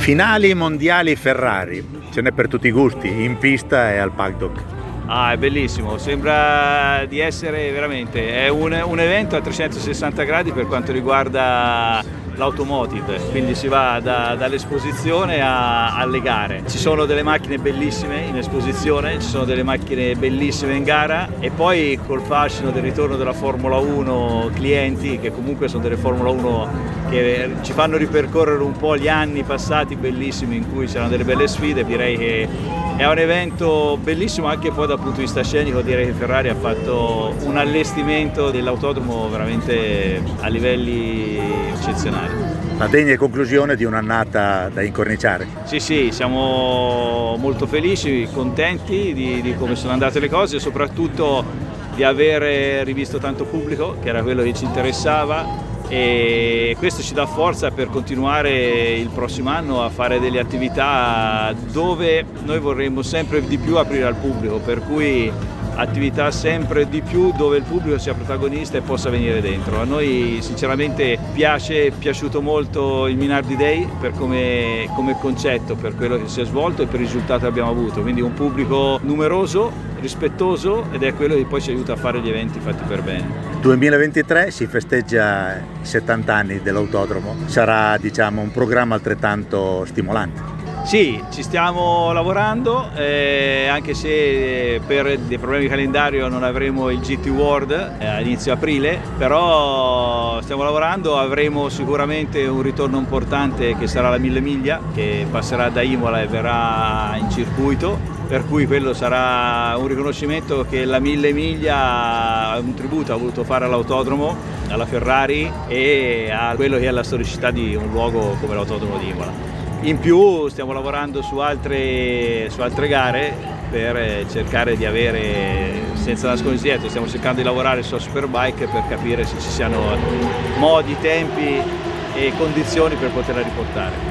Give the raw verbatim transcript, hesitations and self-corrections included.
Finali mondiali Ferrari, ce n'è per tutti i gusti, in pista e al paddock. Ah, è bellissimo, sembra di essere veramente, è un, un evento a trecentosessanta gradi per quanto riguarda l'automotive, quindi si va da, dall'esposizione a, alle gare. Ci sono delle macchine bellissime in esposizione, ci sono delle macchine bellissime in gara e poi col fascino del ritorno della Formula uno clienti, che comunque sono delle Formula uno che ci fanno ripercorrere un po' gli anni passati bellissimi in cui c'erano delle belle sfide. Direi che è un evento bellissimo anche poi dal punto di vista scenico. Direi che Ferrari ha fatto un allestimento dell'autodromo veramente a livelli eccezionali. La degna conclusione di un'annata da incorniciare. Sì, sì, siamo molto felici, contenti di, di come sono andate le cose e soprattutto di aver rivisto tanto pubblico, che era quello che ci interessava, e questo ci dà forza per continuare il prossimo anno a fare delle attività dove noi vorremmo sempre di più aprire al pubblico, per cui attività sempre di più dove il pubblico sia protagonista e possa venire dentro. A noi sinceramente piace, è piaciuto molto il Minardi Day per come, come concetto, per quello che si è svolto e per il risultato che abbiamo avuto, quindi un pubblico numeroso, rispettoso, ed è quello che poi ci aiuta a fare gli eventi fatti per bene. duemilaventitré si festeggia i settanta anni dell'autodromo, sarà diciamo un programma altrettanto stimolante. Sì, ci stiamo lavorando, eh, anche se per dei problemi di calendario non avremo il G T World eh, a inizio aprile, però stiamo lavorando, avremo sicuramente un ritorno importante che sarà la Mille Miglia, che passerà da Imola e verrà in circuito, per cui quello sarà un riconoscimento che la Mille Miglia, un tributo ha voluto fare all'autodromo, alla Ferrari e a quello che è la storicità di un luogo come l'autodromo di Imola. In più stiamo lavorando su altre, su altre gare per cercare di avere, senza nasconderci dietro, stiamo cercando di lavorare sulla Superbike per capire se ci siano modi, tempi e condizioni per poterla riportare.